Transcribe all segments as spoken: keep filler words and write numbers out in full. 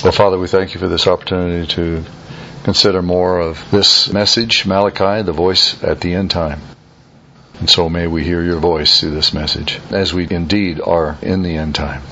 Well, Father, we thank you for this opportunity to consider more of this message, Malachi, the voice at the end time. And so may we hear your voice through this message, as we indeed are in the end time.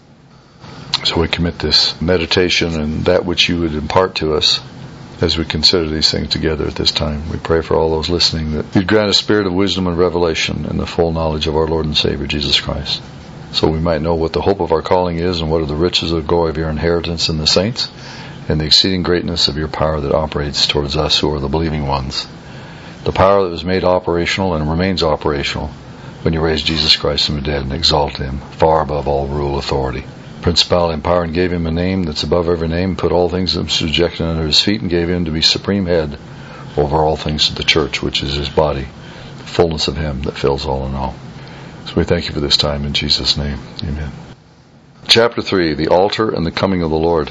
So we commit this meditation and that which you would impart to us as we consider these things together at this time. We pray for all those listening that you'd grant a spirit of wisdom and revelation and the full knowledge of our Lord and Savior, Jesus Christ, so we might know what the hope of our calling is and what are the riches of the glory of your inheritance in the saints and the exceeding greatness of your power that operates towards us who are the believing ones. The power that was made operational and remains operational when you raised Jesus Christ from the dead and exalted him far above all rule, authority, principality, and power, and gave him a name that's above every name, put all things in subjection under his feet, and gave him to be supreme head over all things to the church, which is his body, the fullness of him that fills all in all. So we thank you for this time in Jesus' name. Amen. Chapter three, the altar and the coming of the Lord.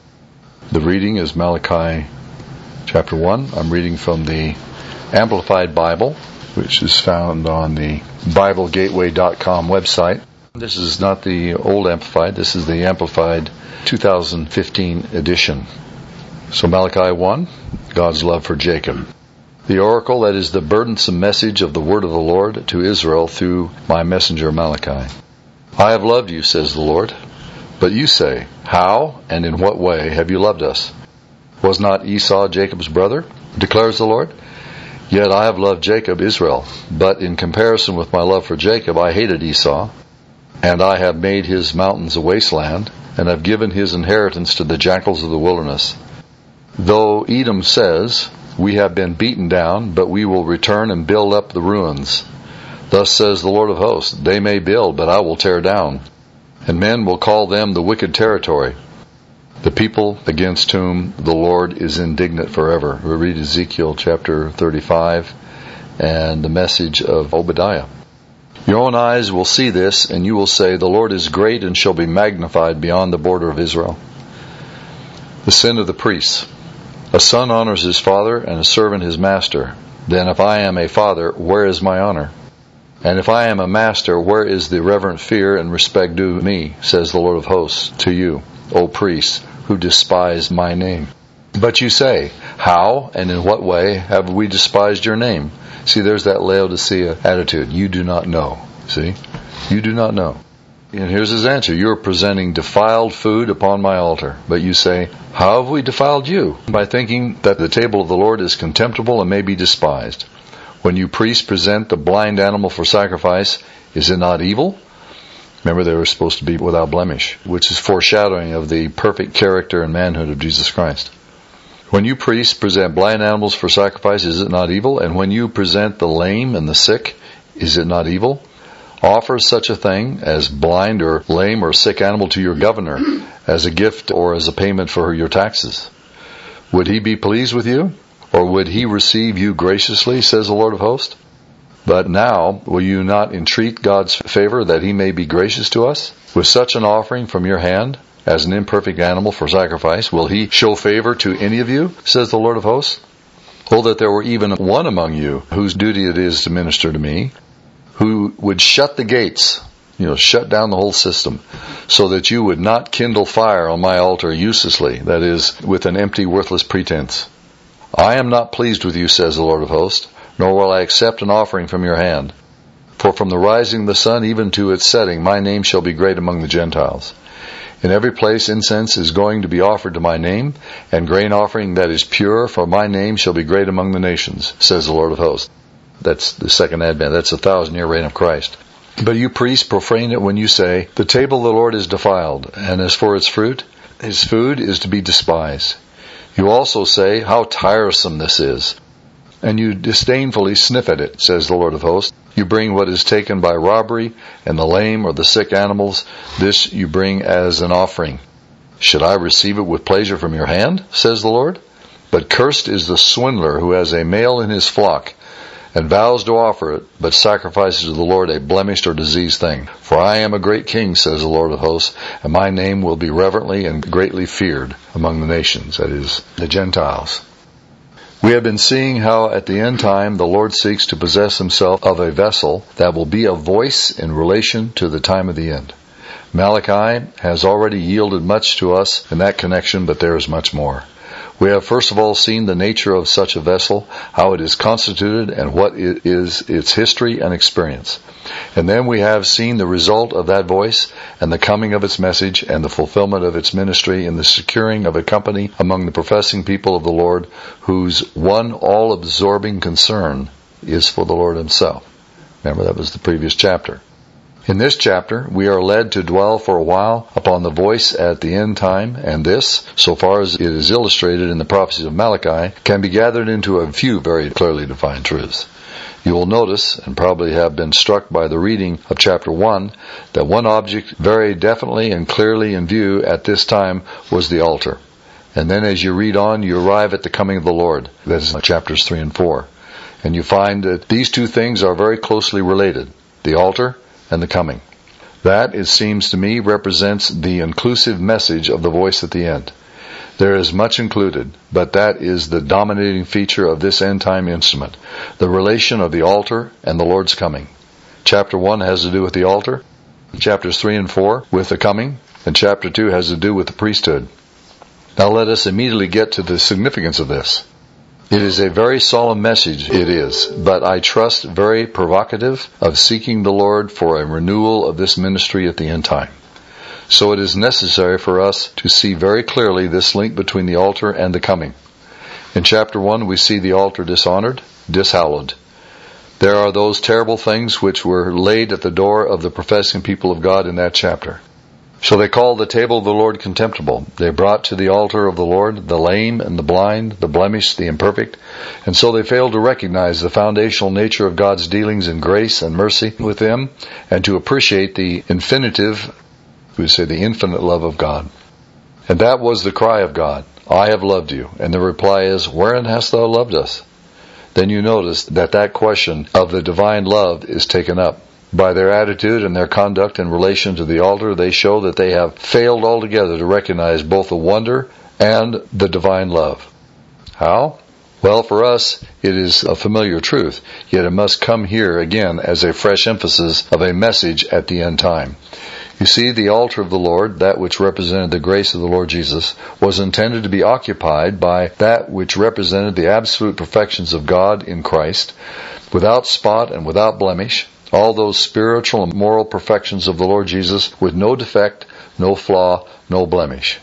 The reading is Malachi chapter one. I'm reading from the Amplified Bible, which is found on the Bible Gateway dot com website. This is not the old Amplified, this is the Amplified two thousand fifteen edition. So Malachi one, God's love for Jacob. The oracle, that is the burdensome message of the word of the Lord to Israel through my messenger Malachi. I have loved you, says the Lord. But you say, how and in what way have you loved us? Was not Esau Jacob's brother? Declares the Lord. Yet I have loved Jacob, Israel. But in comparison with my love for Jacob, I hated Esau. And I have made his mountains a wasteland, and have given his inheritance to the jackals of the wilderness. Though Edom says, we have been beaten down, but we will return and build up the ruins. Thus says the Lord of hosts, they may build, but I will tear down. And men will call them the wicked territory, the people against whom the Lord is indignant forever. We read Ezekiel chapter thirty-five and the message of Obadiah. Your own eyes will see this, and you will say, the Lord is great and shall be magnified beyond the border of Israel. The sin of the priests. A son honors his father, and a servant his master. Then if I am a father, where is my honor? And if I am a master, where is the reverent fear and respect due me, says the Lord of hosts, to you, O priests, who despise my name? But you say, how and in what way have we despised your name? See, there's that Laodicea attitude. You do not know. See? You do not know. And here's his answer. You are presenting defiled food upon my altar. But you say, how have we defiled you? By thinking that the table of the Lord is contemptible and may be despised. When you priests present the blind animal for sacrifice, is it not evil? Remember, they were supposed to be without blemish, which is foreshadowing of the perfect character and manhood of Jesus Christ. When you priests present blind animals for sacrifice, is it not evil? And when you present the lame and the sick, is it not evil? Offer such a thing as blind or lame or sick animal to your governor as a gift or as a payment for your taxes. Would he be pleased with you? Or would he receive you graciously, says the Lord of hosts? But now, will you not entreat God's favor that he may be gracious to us? With such an offering from your hand, as an imperfect animal for sacrifice, will he show favor to any of you, says the Lord of hosts? Oh, that there were even one among you, whose duty it is to minister to me, who would shut the gates, you know, shut down the whole system, so that you would not kindle fire on my altar uselessly, that is, with an empty, worthless pretense. I am not pleased with you, says the Lord of hosts, nor will I accept an offering from your hand. For from the rising of the sun even to its setting, my name shall be great among the Gentiles. In every place incense is going to be offered to my name, and grain offering that is pure, for my name shall be great among the nations, says the Lord of hosts. That's the second advent. That's the thousand-year reign of Christ. But you priests profane it when you say, the table of the Lord is defiled, and as for its fruit, his food is to be despised. You also say, how tiresome this is. And you disdainfully sniff at it, says the Lord of hosts. You bring what is taken by robbery, and the lame or the sick animals, this you bring as an offering. Should I receive it with pleasure from your hand, says the Lord? But cursed is the swindler who has a male in his flock, and vows to offer it, but sacrifices to the Lord a blemished or diseased thing. For I am a great king, says the Lord of hosts, and my name will be reverently and greatly feared among the nations, that is, the Gentiles. We have been seeing how at the end time the Lord seeks to possess himself of a vessel that will be a voice in relation to the time of the end. Malachi has already yielded much to us in that connection, but there is much more. We have first of all seen the nature of such a vessel, how it is constituted, and what it is its history and experience. And then we have seen the result of that voice, and the coming of its message, and the fulfillment of its ministry in the securing of a company among the professing people of the Lord, whose one all-absorbing concern is for the Lord Himself. Remember, that was the previous chapter. In this chapter, we are led to dwell for a while upon the voice at the end time, and this, so far as it is illustrated in the prophecies of Malachi, can be gathered into a few very clearly defined truths. You will notice, and probably have been struck by the reading of chapter one, that one object very definitely and clearly in view at this time was the altar. And then as you read on, you arrive at the coming of the Lord. That is chapters three and four. And you find that these two things are very closely related, the altar and the coming. That, it seems to me, represents the inclusive message of the voice at the end. There is much included, but that is the dominating feature of this end-time instrument, the relation of the altar and the Lord's coming. Chapter one has to do with the altar, chapters three and four with the coming, and chapter two has to do with the priesthood. Now let us immediately get to the significance of this. It is a very solemn message, it is, but I trust very provocative of seeking the Lord for a renewal of this ministry at the end time. So it is necessary for us to see very clearly this link between the altar and the coming. In chapter one, we see the altar dishonored, dishallowed. There are those terrible things which were laid at the door of the professing people of God in that chapter. So they called the table of the Lord contemptible. They brought to the altar of the Lord the lame and the blind, the blemished, the imperfect, and so they failed to recognize the foundational nature of God's dealings in grace and mercy with them, and to appreciate the infinitive, we would say the infinite love of God. And that was the cry of God, I have loved you. And the reply is, wherein hast thou loved us? Then you notice that that question of the divine love is taken up. By their attitude and their conduct in relation to the altar, they show that they have failed altogether to recognize both the wonder and the divine love. How? Well, for us, it is a familiar truth, yet it must come here again as a fresh emphasis of a message at the end time. You see, the altar of the Lord, that which represented the grace of the Lord Jesus, was intended to be occupied by that which represented the absolute perfections of God in Christ, without spot and without blemish, all those spiritual and moral perfections of the Lord Jesus with no defect, no flaw, no blemish.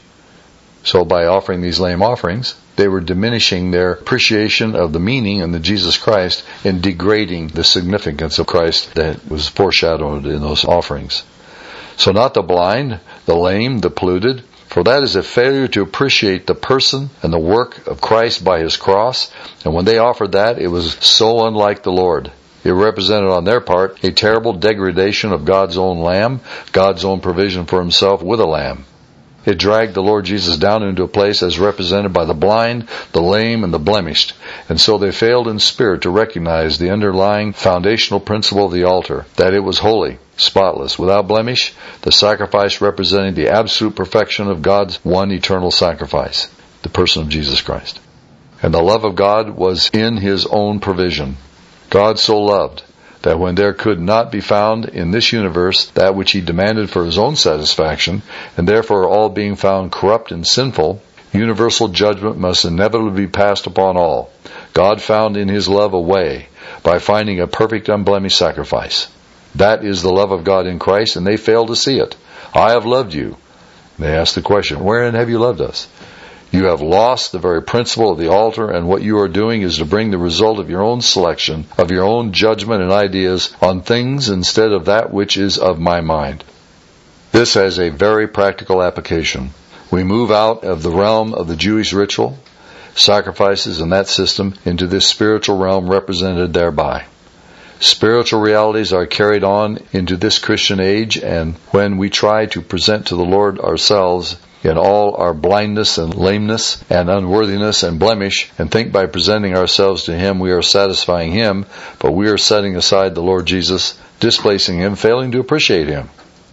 So by offering these lame offerings, they were diminishing their appreciation of the meaning in the Jesus Christ and degrading the significance of Christ that was foreshadowed in those offerings. So not the blind, the lame, the polluted, for that is a failure to appreciate the person and the work of Christ by His cross, and when they offered that, it was so unlike the Lord. It represented on their part a terrible degradation of God's own lamb, God's own provision for Himself with a lamb. It dragged the Lord Jesus down into a place as represented by the blind, the lame, and the blemished. And so they failed in spirit to recognize the underlying foundational principle of the altar, that it was holy, spotless, without blemish, the sacrifice representing the absolute perfection of God's one eternal sacrifice, the person of Jesus Christ. And the love of God was in His own provision. God so loved that when there could not be found in this universe that which He demanded for His own satisfaction, and therefore all being found corrupt and sinful, universal judgment must inevitably be passed upon all. God found in His love a way by finding a perfect unblemished sacrifice. That is the love of God in Christ, and they failed to see it. I have loved you. They ask the question, wherein have you loved us? You have lost the very principle of the altar, and what you are doing is to bring the result of your own selection, of your own judgment and ideas on things instead of that which is of my mind. This has a very practical application. We move out of the realm of the Jewish ritual, sacrifices and that system into this spiritual realm represented thereby. Spiritual realities are carried on into this Christian age, and when we try to present to the Lord ourselves in all our blindness and lameness and unworthiness and blemish, and think by presenting ourselves to Him we are satisfying Him, but we are setting aside the Lord Jesus, displacing Him, failing to appreciate Him.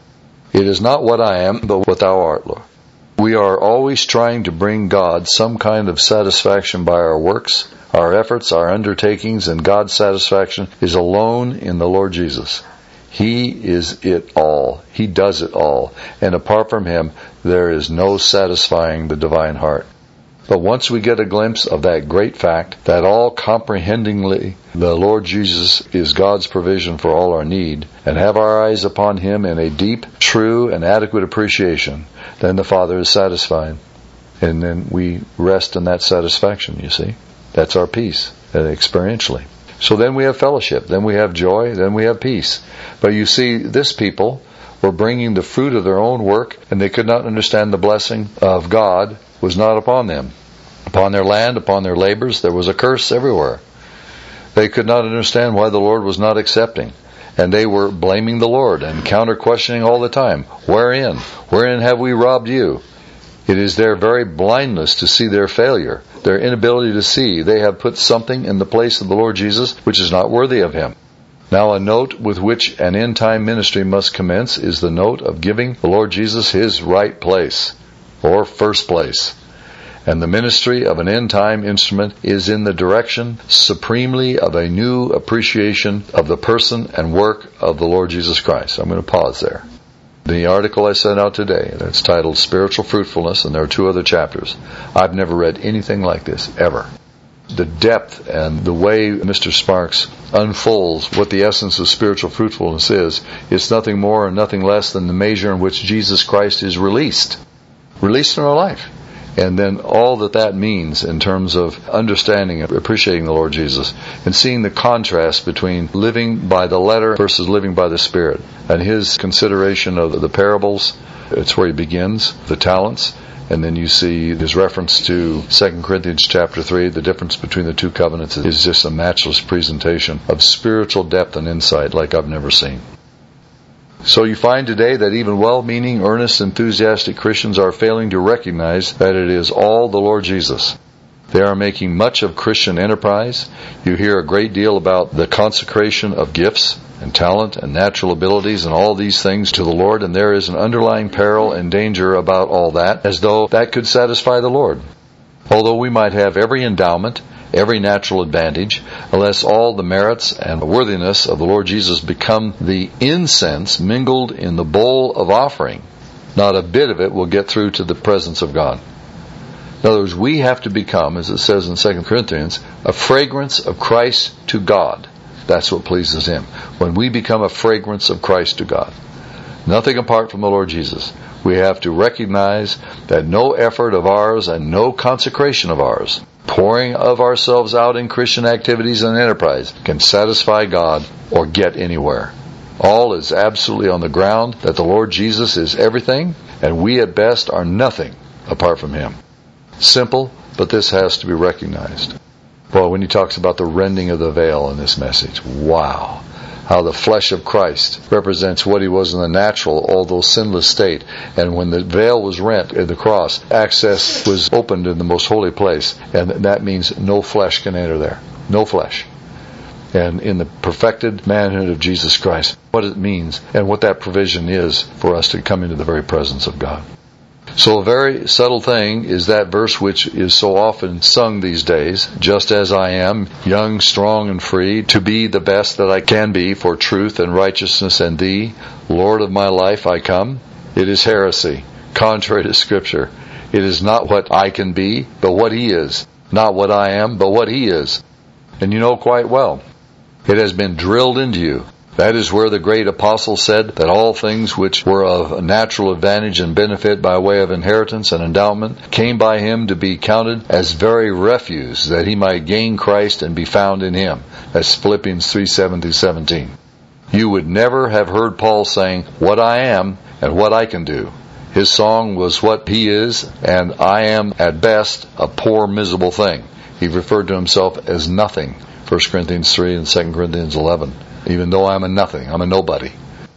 It is not what I am, but what Thou art, Lord. We are always trying to bring God some kind of satisfaction by our works, our efforts, our undertakings, and God's satisfaction is alone in the Lord Jesus. He is it all. He does it all. And apart from Him, there is no satisfying the divine heart. But once we get a glimpse of that great fact, that all comprehendingly the Lord Jesus is God's provision for all our need, and have our eyes upon Him in a deep, true, and adequate appreciation, then the Father is satisfied. And then we rest in that satisfaction, you see. That's our peace, uh, experientially. So then we have fellowship, then we have joy, then we have peace. But you see, this people were bringing the fruit of their own work, and they could not understand the blessing of God was not upon them. Upon their land, upon their labors, there was a curse everywhere. They could not understand why the Lord was not accepting. And they were blaming the Lord and counter-questioning all the time. Wherein? Wherein have we robbed you? It is their very blindness to see their failure, their inability to see. They have put something in the place of the Lord Jesus which is not worthy of Him. Now a note with which an end-time ministry must commence is the note of giving the Lord Jesus His right place, or first place. And the ministry of an end-time instrument is in the direction supremely of a new appreciation of the person and work of the Lord Jesus Christ. I'm going to pause there. The article I sent out today, that's titled Spiritual Fruitfulness, and there are two other chapters. I've never read anything like this, ever. The depth and the way Mister Sparks unfolds what the essence of spiritual fruitfulness is, it's nothing more and nothing less than the measure in which Jesus Christ is released. Released in our life. And then all that that means in terms of understanding and appreciating the Lord Jesus, and seeing the contrast between living by the letter versus living by the Spirit. And his consideration of the parables, it's where he begins, the talents. And then you see his reference to Second Corinthians chapter three, the difference between the two covenants is just a matchless presentation of spiritual depth and insight like I've never seen. So you find today that even well-meaning, earnest, enthusiastic Christians are failing to recognize that it is all the Lord Jesus. They are making much of Christian enterprise. You hear a great deal about the consecration of gifts and talent and natural abilities and all these things to the Lord, and there is an underlying peril and danger about all that, as though that could satisfy the Lord. Although we might have every endowment, every natural advantage, unless all the merits and worthiness of the Lord Jesus become the incense mingled in the bowl of offering, not a bit of it will get through to the presence of God. In other words, we have to become, as it says in Second Corinthians, a fragrance of Christ to God. That's what pleases Him. When we become a fragrance of Christ to God. Nothing apart from the Lord Jesus. We have to recognize that no effort of ours and no consecration of ours, pouring of ourselves out in Christian activities and enterprise, can satisfy God or get anywhere. All is absolutely on the ground that the Lord Jesus is everything, and we at best are nothing apart from Him. Simple, but this has to be recognized. Well, when he talks about the rending of the veil in this message, wow. How the flesh of Christ represents what He was in the natural, although sinless state. And when the veil was rent at the cross, access was opened in the most holy place. And that means no flesh can enter there. No flesh. And in the perfected manhood of Jesus Christ, what it means and what that provision is for us to come into the very presence of God. So a very subtle thing is that verse which is so often sung these days, just as I am, young, strong, and free, to be the best that I can be for truth and righteousness and Thee, Lord of my life, I come. It is heresy, contrary to Scripture. It is not what I can be, but what He is. Not what I am, but what He is. And you know quite well, it has been drilled into you. That is where the great apostle said that all things which were of natural advantage and benefit by way of inheritance and endowment came by him to be counted as very refuse, that he might gain Christ and be found in Him. That's Philippians three, seven through seventeen. You would never have heard Paul saying, what I am and what I can do. His song was what he is, and I am at best a poor, miserable thing. He referred to himself as nothing. First Corinthians three and Second Corinthians eleven. Even though I'm a nothing, I'm a nobody.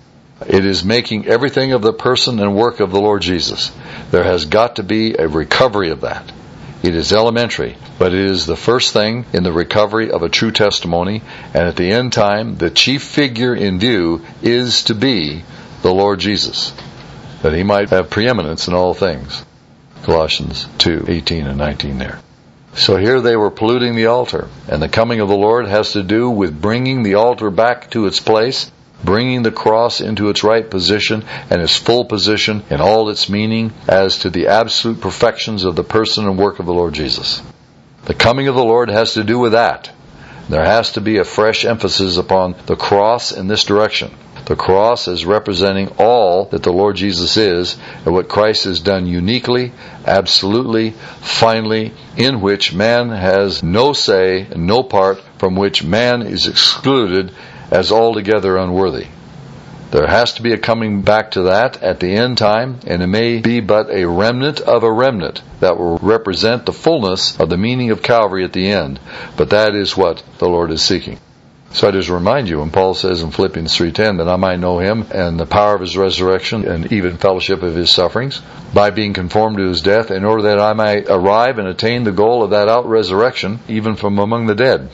It is making everything of the person and work of the Lord Jesus. There has got to be a recovery of that. It is elementary, but it is the first thing in the recovery of a true testimony, and at the end time, the chief figure in view is to be the Lord Jesus, that He might have preeminence in all things. Colossians two, eighteen and nineteen there. So here they were polluting the altar, and the coming of the Lord has to do with bringing the altar back to its place, bringing the cross into its right position and its full position in all its meaning as to the absolute perfections of the person and work of the Lord Jesus. The coming of the Lord has to do with that. There has to be a fresh emphasis upon the cross in this direction. The cross is representing all that the Lord Jesus is and what Christ has done uniquely, absolutely, finally, in which man has no say, no part, from which man is excluded as altogether unworthy. There has to be a coming back to that at the end time, and it may be but a remnant of a remnant that will represent the fullness of the meaning of Calvary at the end. But that is what the Lord is seeking. So I just remind you when Paul says in Philippians three ten that I might know Him and the power of His resurrection and even fellowship of His sufferings by being conformed to His death, in order that I might arrive and attain the goal of that out-resurrection even from among the dead.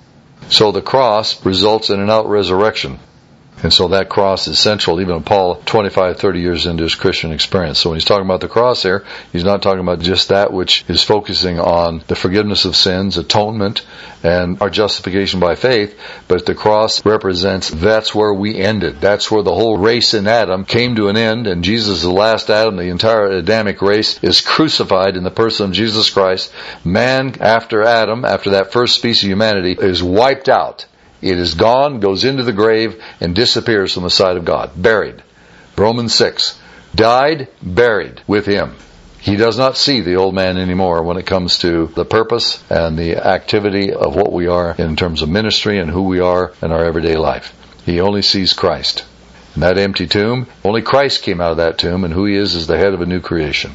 So the cross results in an out-resurrection. And so that cross is central, even Paul, twenty-five, thirty years into his Christian experience. So when he's talking about the cross here, he's not talking about just that which is focusing on the forgiveness of sins, atonement, and our justification by faith, but the cross represents that's where we ended. That's where the whole race in Adam came to an end, and Jesus is the last Adam. The entire Adamic race is crucified in the person of Jesus Christ. Man, after Adam, after that first species of humanity, is wiped out. It is gone, goes into the grave, and disappears from the sight of God. Buried. Romans six. Died, buried with Him. He does not see the old man anymore when it comes to the purpose and the activity of what we are in terms of ministry and who we are in our everyday life. He only sees Christ. In that empty tomb, only Christ came out of that tomb, and who He is is the head of a new creation.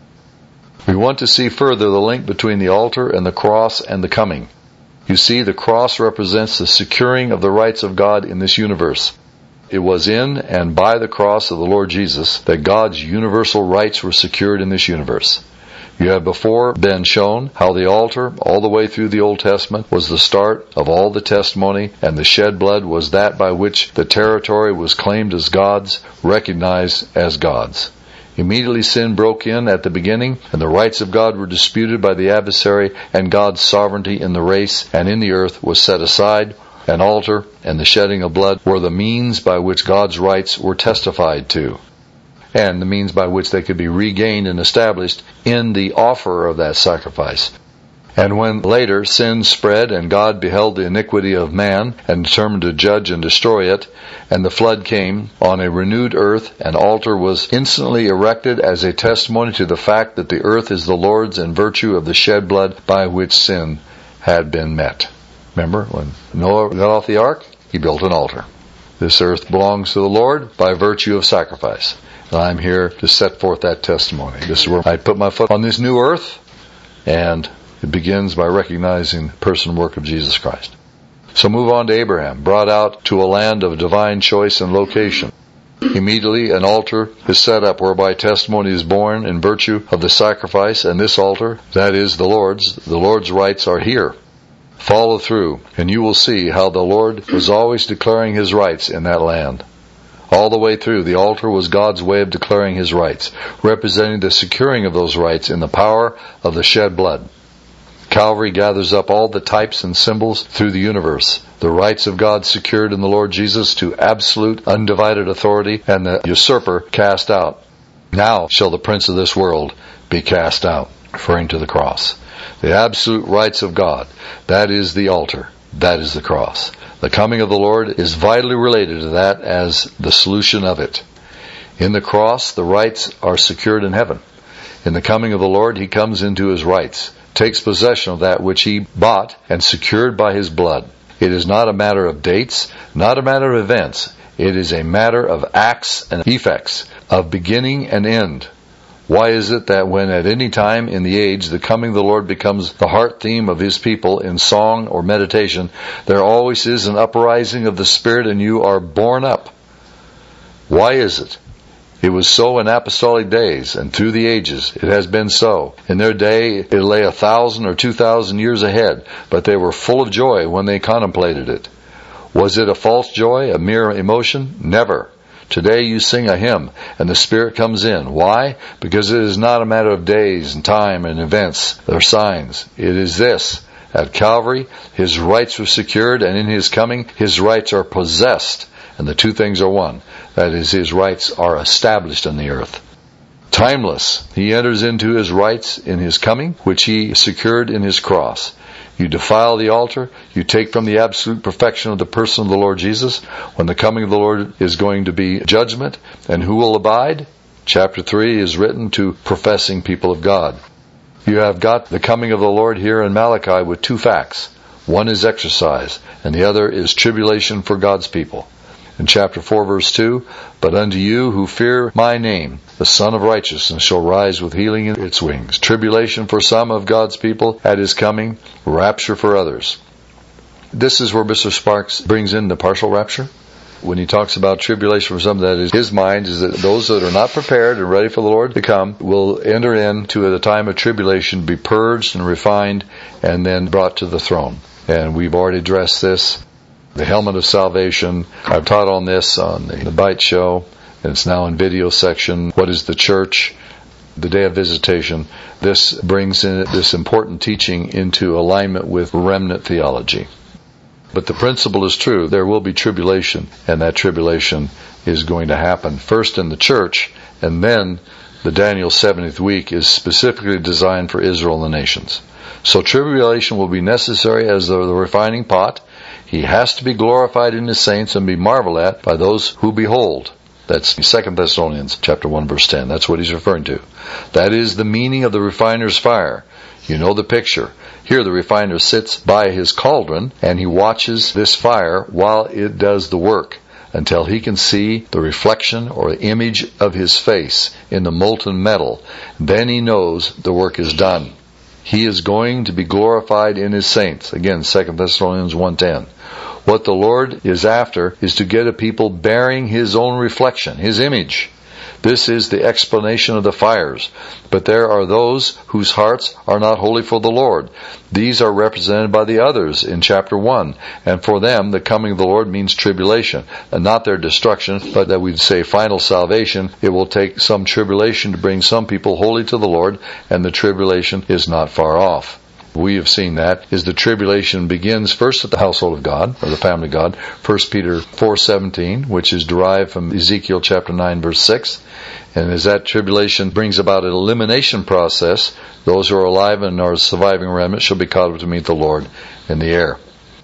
We want to see further the link between the altar and the cross and the coming. You see, the cross represents the securing of the rights of God in this universe. It was in and by the cross of the Lord Jesus that God's universal rights were secured in this universe. You have before been shown how the altar, all the way through the Old Testament, was the start of all the testimony, and the shed blood was that by which the territory was claimed as God's, recognized as God's. Immediately sin broke in at the beginning, and the rights of God were disputed by the adversary, and God's sovereignty in the race and in the earth was set aside. An altar and the shedding of blood were the means by which God's rights were testified to, and the means by which they could be regained and established in the offer of that sacrifice. And when later sin spread and God beheld the iniquity of man and determined to judge and destroy it, and the flood came on a renewed earth, an altar was instantly erected as a testimony to the fact that the earth is the Lord's in virtue of the shed blood by which sin had been met. Remember, when Noah got off the ark, he built an altar. This earth belongs to the Lord by virtue of sacrifice. And I'm here to set forth that testimony. This is where I put my foot on this new earth, and it begins by recognizing the person and work of Jesus Christ. So move on to Abraham, brought out to a land of divine choice and location. Immediately an altar is set up whereby testimony is born in virtue of the sacrifice, and this altar, that is the Lord's, the Lord's rights are here. Follow through, and you will see how the Lord was always declaring His rights in that land. All the way through, the altar was God's way of declaring His rights, representing the securing of those rights in the power of the shed blood. Calvary gathers up all the types and symbols through the universe. The rights of God secured in the Lord Jesus to absolute, undivided authority, and the usurper cast out. Now shall the prince of this world be cast out, referring to the cross. The absolute rights of God, that is the altar, that is the cross. The coming of the Lord is vitally related to that as the solution of it. In the cross, the rights are secured in heaven. In the coming of the Lord, He comes into His rights, takes possession of that which He bought and secured by His blood. It is not a matter of dates, not a matter of events. It is a matter of acts and effects, of beginning and end. Why is it that when at any time in the age the coming of the Lord becomes the heart theme of His people in song or meditation, there always is an uprising of the Spirit and you are borne up? Why is it? It was so in apostolic days, and through the ages it has been so. In their day it lay a thousand or two thousand years ahead, but they were full of joy when they contemplated it. Was it a false joy, a mere emotion? Never. Today you sing a hymn, and the Spirit comes in. Why? Because it is not a matter of days and time and events or signs. It is this. At Calvary, His rights were secured, and in His coming, His rights are possessed And the two things are one. That is, his rights are established in the earth. Timeless. He enters into his rights in his coming, which he secured in his cross. You defile the altar, you take from the absolute perfection of the person of the Lord Jesus. When the coming of the Lord is going to be judgment, and who will abide? Chapter three is written to professing people of God. You have got the coming of the Lord here in Malachi with two facts. One is exercise, and the other is tribulation for God's people. In chapter four, verse two, "But unto you who fear my name, the Son of Righteousness shall rise with healing in its wings." Tribulation for some of God's people at his coming, rapture for others. This is where Mister Sparks brings in the partial rapture. When he talks about tribulation for some, that is, his mind is that those that are not prepared and ready for the Lord to come will enter into a time of tribulation, be purged and refined, and then brought to the throne. And we've already addressed this. The helmet of salvation. I've taught on this on the, the Bite Show, and it's now in video section. What is the church? The day of visitation. This brings in this important teaching into alignment with remnant theology. But the principle is true. There will be tribulation, and that tribulation is going to happen first in the church, and then the Daniel seventieth week is specifically designed for Israel and the nations. So tribulation will be necessary as the, the refining pot. He has to be glorified in his saints and be marveled at by those who behold. That's Second Thessalonians chapter one, verse ten. That's what he's referring to. That is the meaning of the refiner's fire. You know the picture. Here the refiner sits by his cauldron and he watches this fire while it does the work until he can see the reflection or image of his face in the molten metal. Then he knows the work is done. He is going to be glorified in his saints. Again, Second Thessalonians one ten. What the Lord is after is to get a people bearing his own reflection, his image. This is the explanation of the fires. But there are those whose hearts are not wholly for the Lord. These are represented by the others in chapter one. And for them, the coming of the Lord means tribulation. And not their destruction, but that we'd say final salvation. It will take some tribulation to bring some people wholly to the Lord, and the tribulation is not far off. We have seen that is the tribulation begins first at the household of God, or the family of God, First Peter four seventeen, which is derived from Ezekiel chapter nine, verse six. And as that tribulation brings about an elimination process, those who are alive and are surviving remnant shall be caught up to meet the Lord in the air.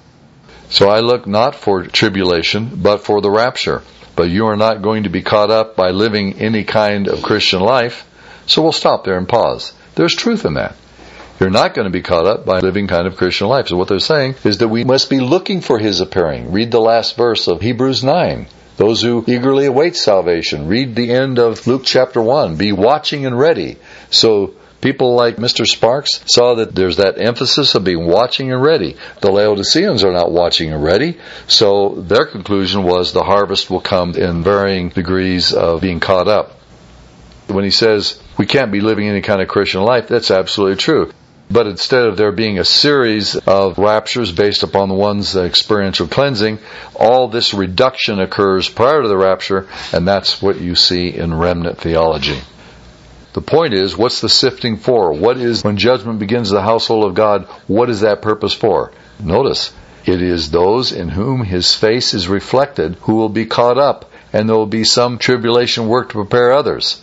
So I look not for tribulation, but for the rapture. But you are not going to be caught up by living any kind of Christian life. So we'll stop there and pause. There's truth in that. You're not going to be caught up by living kind of Christian life. So what they're saying is that we must be looking for his appearing. Read the last verse of Hebrews nine. Those who eagerly await salvation. Read the end of Luke chapter one. Be watching and ready. So people like Mister Sparks saw that there's that emphasis of being watching and ready. The Laodiceans are not watching and ready. So their conclusion was the harvest will come in varying degrees of being caught up. When he says we can't be living any kind of Christian life, that's absolutely true. But instead of there being a series of raptures based upon the one's experiential cleansing, all this reduction occurs prior to the rapture, and that's what you see in remnant theology. The point is, what's the sifting for? What is, when judgment begins the household of God, what is that purpose for? Notice, it is those in whom his face is reflected who will be caught up, and there will be some tribulation work to prepare others.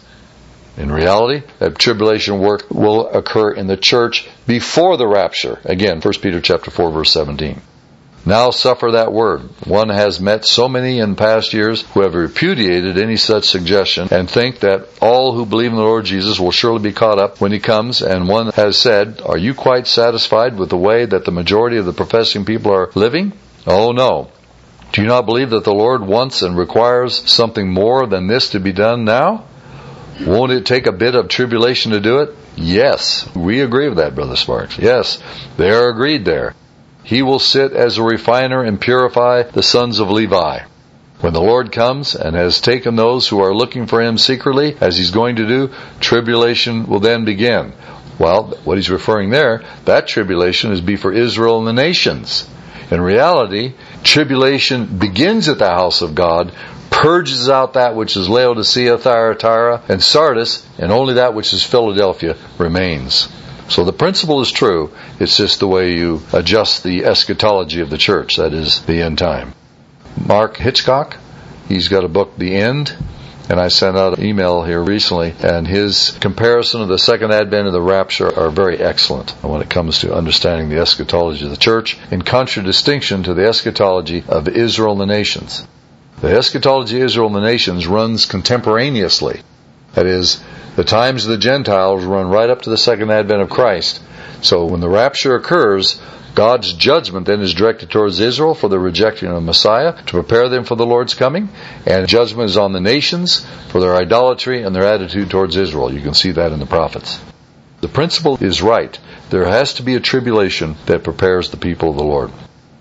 In reality, that tribulation work will occur in the church before the rapture. Again, First Peter chapter four, verse seventeen. Now suffer that word. One has met so many in past years who have repudiated any such suggestion and think that all who believe in the Lord Jesus will surely be caught up when he comes. And one has said, are you quite satisfied with the way that the majority of the professing people are living? Oh no. Do you not believe that the Lord wants and requires something more than this to be done now? Won't it take a bit of tribulation to do it? Yes. We agree with that, Brother Sparks. Yes. They are agreed there. He will sit as a refiner and purify the sons of Levi. When the Lord comes and has taken those who are looking for him secretly, as he's going to do, tribulation will then begin. Well, what he's referring there, that tribulation is be for Israel and the nations. In reality, tribulation begins at the house of God, purges out that which is Laodicea, Thyatira, and Sardis, and only that which is Philadelphia remains. So the principle is true. It's just the way you adjust the eschatology of the church, that is, the end time. Mark Hitchcock, He's got a book, The End, and I sent out an email here recently, and his comparison of the second advent and the rapture are very excellent when it comes to understanding the eschatology of the church, in contradistinction to the eschatology of Israel and the nations. The eschatology of Israel and the nations runs contemporaneously. That is, the times of the Gentiles run right up to the second advent of Christ. So when the rapture occurs, God's judgment then is directed towards Israel for the rejection of the Messiah, to prepare them for the Lord's coming, and judgment is on the nations for their idolatry and their attitude towards Israel. You can see that in the prophets. The principle is right. There has to be a tribulation that prepares the people of the Lord.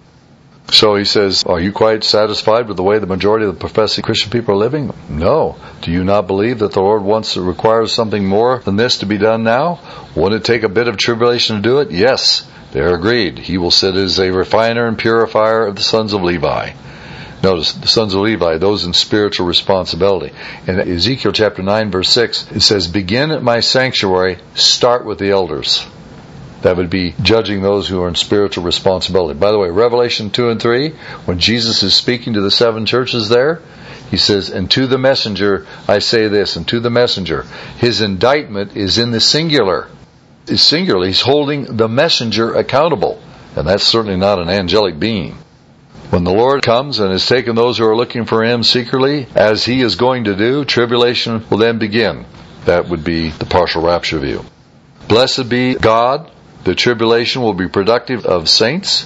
So he says, are you quite satisfied with the way the majority of the professing Christian people are living? No. Do you not believe that the Lord wants to require something more than this to be done now? Wouldn't it take a bit of tribulation to do it? Yes. They're agreed. He will sit as a refiner and purifier of the sons of Levi. Notice, the sons of Levi, those in spiritual responsibility. In Ezekiel chapter nine, verse six, it says, begin at my sanctuary, start with the elders. That would be judging those who are in spiritual responsibility. By the way, Revelation two and three, when Jesus is speaking to the seven churches there, he says, and to the messenger I say this, and to the messenger, his indictment is in the singular. Is singular. He's holding the messenger accountable. And that's certainly not an angelic being. When the Lord comes and has taken those who are looking for Him secretly, as He is going to do, tribulation will then begin. That would be the partial rapture view. Blessed be God. The tribulation will be productive of saints.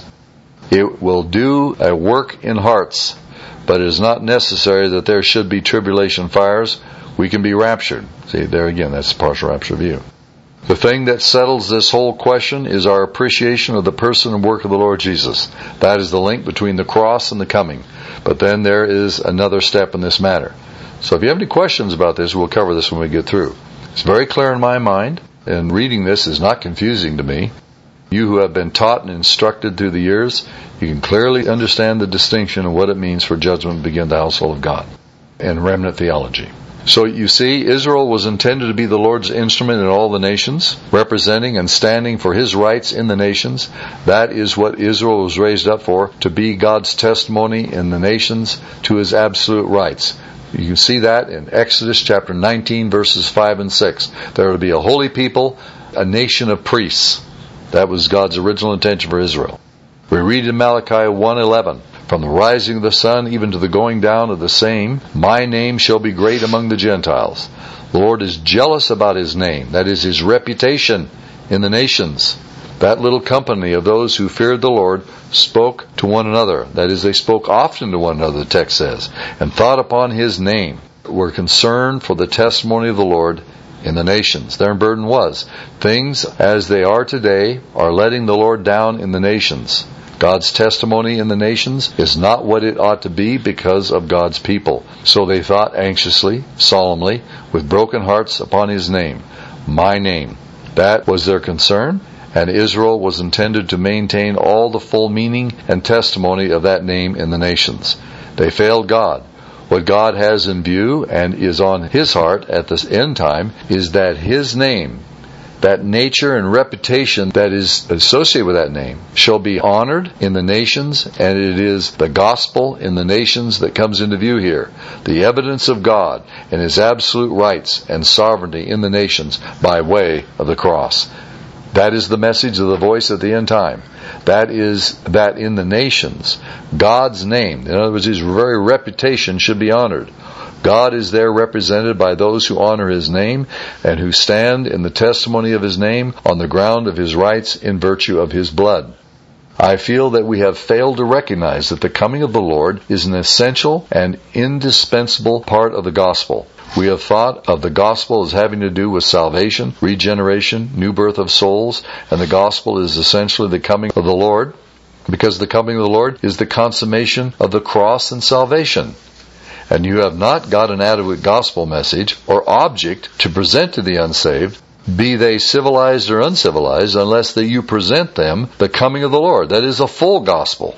It will do a work in hearts. But it is not necessary that there should be tribulation fires. We can be raptured. See, there again, that's the partial rapture view. The thing that settles this whole question is our appreciation of the person and work of the Lord Jesus. That is the link between the cross and the coming. But then there is another step in this matter. So if you have any questions about this, we'll cover this when we get through. It's very clear in my mind, and reading this is not confusing to me. You who have been taught and instructed through the years, you can clearly understand the distinction of what it means for judgment to begin the household of God and remnant theology. So you see, Israel was intended to be the Lord's instrument in all the nations, representing and standing for His rights in the nations. That is what Israel was raised up for, to be God's testimony in the nations to His absolute rights. You can see that in Exodus chapter nineteen, verses five and six. There will be a holy people, a nation of priests. That was God's original intention for Israel. We read in Malachi one eleven, from the rising of the sun even to the going down of the same, my name shall be great among the Gentiles. The Lord is jealous about His name, that is His reputation in the nations. That little company of those who feared the Lord spoke to one another. That is, they spoke often to one another, the text says, and thought upon His name, were concerned for the testimony of the Lord in the nations. Their burden was, things as they are today are letting the Lord down in the nations. God's testimony in the nations is not what it ought to be because of God's people. So they thought anxiously, solemnly, with broken hearts upon His name. My name. That was their concern, and Israel was intended to maintain all the full meaning and testimony of that name in the nations. They failed God. What God has in view and is on His heart at this end time is that His name, that nature and reputation that is associated with that name, shall be honored in the nations, and it is the gospel in the nations that comes into view here. The evidence of God and His absolute rights and sovereignty in the nations by way of the cross. That is the message of the voice at the end time. That is that in the nations, God's name, in other words, His very reputation should be honored. God is there represented by those who honor His name and who stand in the testimony of His name on the ground of His rights in virtue of His blood. I feel that we have failed to recognize that the coming of the Lord is an essential and indispensable part of the gospel. We have thought of the gospel as having to do with salvation, regeneration, new birth of souls, and the gospel is essentially the coming of the Lord, because the coming of the Lord is the consummation of the cross and salvation. And you have not got an adequate gospel message or object to present to the unsaved, be they civilized or uncivilized, unless that you present them the coming of the Lord. That is a full gospel.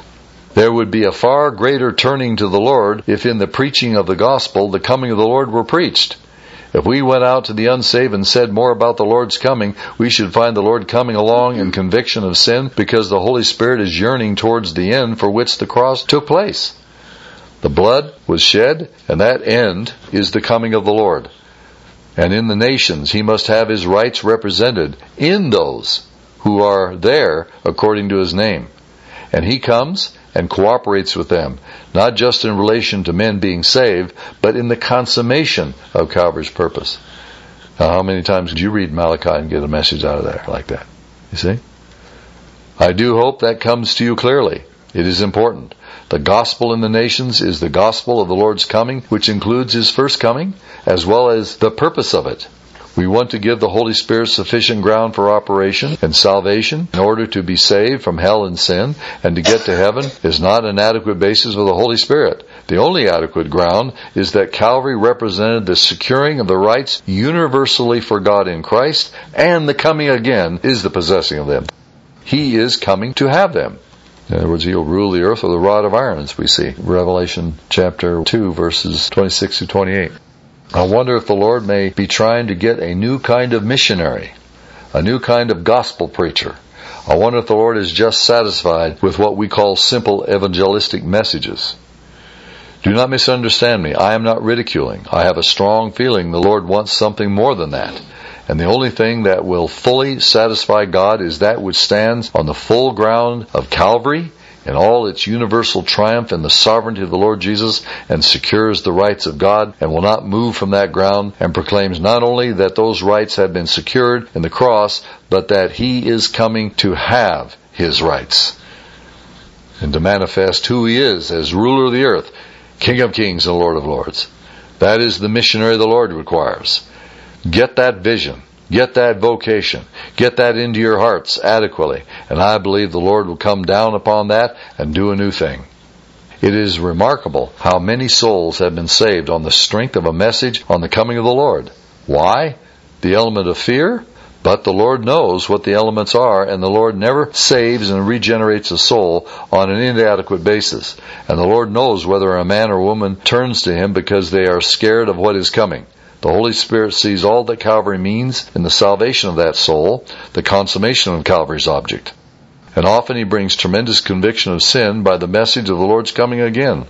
There would be a far greater turning to the Lord if in the preaching of the gospel the coming of the Lord were preached. If we went out to the unsaved and said more about the Lord's coming, we should find the Lord coming along in conviction of sin because the Holy Spirit is yearning towards the end for which the cross took place. The blood was shed, and that end is the coming of the Lord. And in the nations he must have his rights represented in those who are there according to his name. And he comes and cooperates with them, not just in relation to men being saved, but in the consummation of Calvary's purpose. Now, how many times did you read Malachi and get a message out of there like that? You see? I do hope that comes to you clearly. It is important. The gospel in the nations is the gospel of the Lord's coming, which includes his first coming, as well as the purpose of it. We want to give the Holy Spirit sufficient ground for operation and salvation in order to be saved from hell and sin, and to get to heaven is not an adequate basis for the Holy Spirit. The only adequate ground is that Calvary represented the securing of the rights universally for God in Christ, and the coming again is the possessing of them. He is coming to have them. In other words, he'll rule the earth with a rod of iron, as we see. Revelation chapter two, verses twenty-six to twenty-eight. I wonder if the Lord may be trying to get a new kind of missionary, a new kind of gospel preacher. I wonder if the Lord is just satisfied with what we call simple evangelistic messages. Do not misunderstand me. I am not ridiculing. I have a strong feeling the Lord wants something more than that. And the only thing that will fully satisfy God is that which stands on the full ground of Calvary in all its universal triumph in the sovereignty of the Lord Jesus, and secures the rights of God and will not move from that ground, and proclaims not only that those rights have been secured in the cross, but that he is coming to have his rights and to manifest who he is as ruler of the earth, King of kings and Lord of lords. That is the missionary the Lord requires. Get that vision. Get that vocation. Get that into your hearts adequately. And I believe the Lord will come down upon that and do a new thing. It is remarkable how many souls have been saved on the strength of a message on the coming of the Lord. Why? The element of fear? But the Lord knows what the elements are, and the Lord never saves and regenerates a soul on an inadequate basis. And the Lord knows whether a man or woman turns to him because they are scared of what is coming. The Holy Spirit sees all that Calvary means in the salvation of that soul, the consummation of Calvary's object. And often he brings tremendous conviction of sin by the message of the Lord's coming again.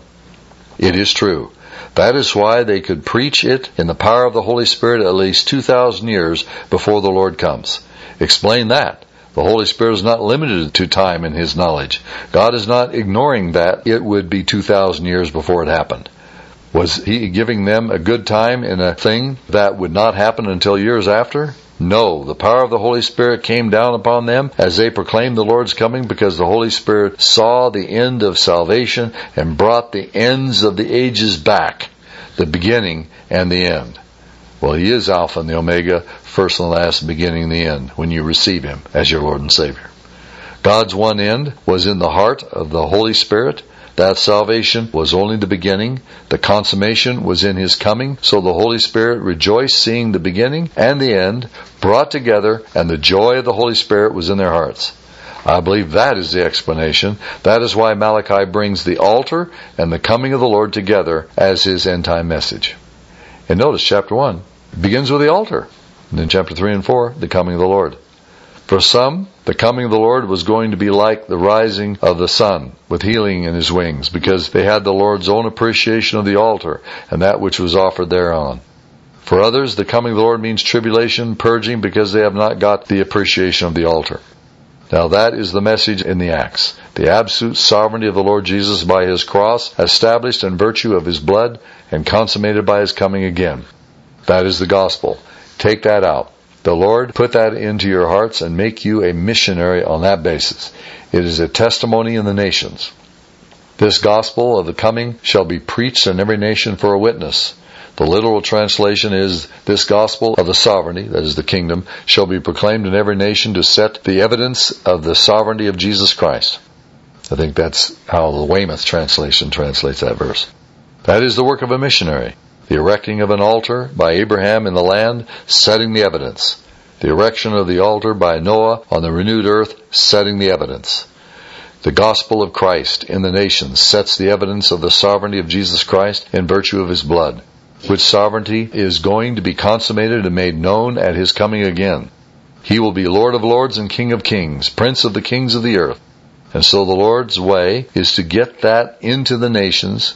It is true. That is why they could preach it in the power of the Holy Spirit at least two thousand years before the Lord comes. Explain that. The Holy Spirit is not limited to time in his knowledge. God is not ignoring that it would be two thousand years before it happened. Was he giving them a good time in a thing that would not happen until years after? No, the power of the Holy Spirit came down upon them as they proclaimed the Lord's coming, because the Holy Spirit saw the end of salvation and brought the ends of the ages back, the beginning and the end. Well, he is Alpha and the Omega, first and last, beginning and the end, when you receive him as your Lord and Savior. God's one end was in the heart of the Holy Spirit. That salvation was only the beginning. The consummation was in his coming. So the Holy Spirit rejoiced seeing the beginning and the end brought together, and the joy of the Holy Spirit was in their hearts. I believe that is the explanation. That is why Malachi brings the altar and the coming of the Lord together as his end-time message. And notice chapter one begins with the altar. And then chapter three and four, the coming of the Lord. For some, the coming of the Lord was going to be like the rising of the sun, with healing in his wings, because they had the Lord's own appreciation of the altar and that which was offered thereon. For others, the coming of the Lord means tribulation, purging, because they have not got the appreciation of the altar. Now that is the message in the Acts. The absolute sovereignty of the Lord Jesus by his cross, established in virtue of his blood, and consummated by his coming again. That is the gospel. Take that out. The Lord put that into your hearts and make you a missionary on that basis. It is a testimony in the nations. This gospel of the coming shall be preached in every nation for a witness. The literal translation is, this gospel of the sovereignty, that is the kingdom, shall be proclaimed in every nation to set the evidence of the sovereignty of Jesus Christ. I think that's how the Weymouth translation translates that verse. That is the work of a missionary. The erecting of an altar by Abraham in the land, setting the evidence. The erection of the altar by Noah on the renewed earth, setting the evidence. The gospel of Christ in the nations sets the evidence of the sovereignty of Jesus Christ in virtue of his blood, which sovereignty is going to be consummated and made known at his coming again. He will be Lord of lords and King of kings, Prince of the kings of the earth. And so the Lord's way is to get that into the nations,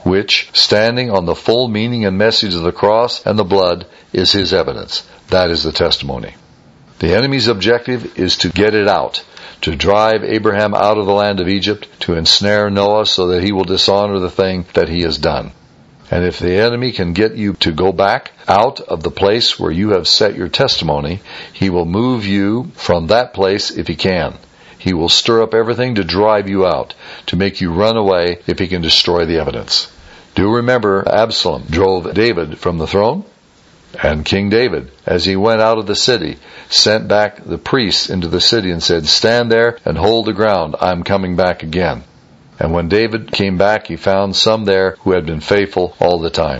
which, standing on the full meaning and message of the cross and the blood, is his evidence. That is the testimony. The enemy's objective is to get it out, to drive Abraham out of the land of Egypt, to ensnare Noah so that he will dishonor the thing that he has done. And if the enemy can get you to go back out of the place where you have set your testimony, he will move you from that place if he can. He will stir up everything to drive you out, to make you run away if he can destroy the evidence. Do remember Absalom drove David from the throne? And King David, as he went out of the city, sent back the priests into the city and said, "Stand there and hold the ground. I'm coming back again." And when David came back, he found some there who had been faithful all the time.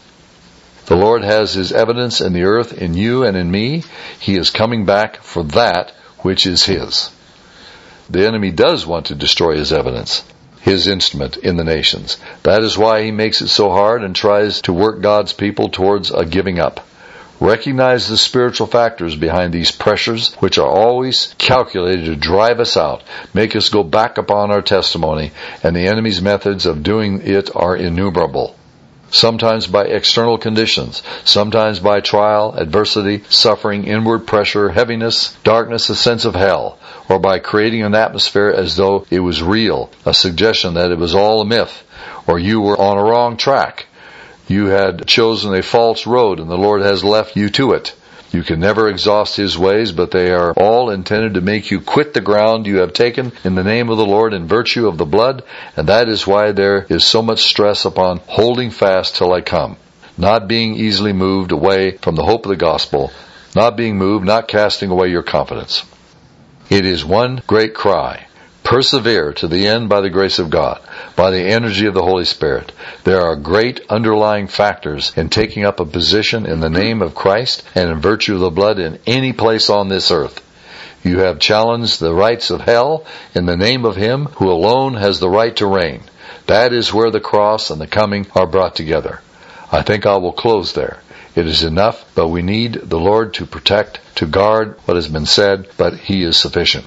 The Lord has his evidence in the earth, in you and in me. He is coming back for that which is his. The enemy does want to destroy his evidence, his instrument in the nations. That is why he makes it so hard and tries to work God's people towards a giving up. Recognize the spiritual factors behind these pressures, which are always calculated to drive us out, make us go back upon our testimony, and the enemy's methods of doing it are innumerable. Sometimes by external conditions, sometimes by trial, adversity, suffering, inward pressure, heaviness, darkness, a sense of hell, or by creating an atmosphere as though it was real, a suggestion that it was all a myth, or you were on a wrong track. You had chosen a false road and the Lord has left you to it. You can never exhaust his ways, but they are all intended to make you quit the ground you have taken in the name of the Lord in virtue of the blood, and that is why there is so much stress upon holding fast till I come, not being easily moved away from the hope of the gospel, not being moved, not casting away your confidence. It is one great cry. Persevere to the end by the grace of God, by the energy of the Holy Spirit. There are great underlying factors in taking up a position in the name of Christ and in virtue of the blood in any place on this earth. You have challenged the rights of hell in the name of him who alone has the right to reign. That is where the cross and the coming are brought together. I think I will close there. It is enough, but we need the Lord to protect, to guard what has been said, but he is sufficient.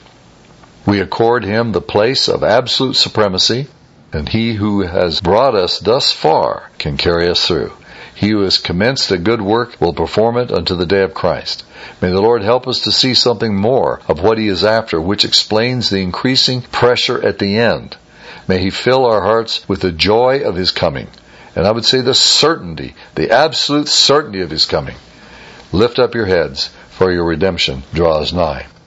We accord him the place of absolute supremacy, and he who has brought us thus far can carry us through. He who has commenced a good work will perform it unto the day of Christ. May the Lord help us to see something more of what he is after, which explains the increasing pressure at the end. May he fill our hearts with the joy of his coming. And I would say the certainty, the absolute certainty of his coming. Lift up your heads, for your redemption draws nigh.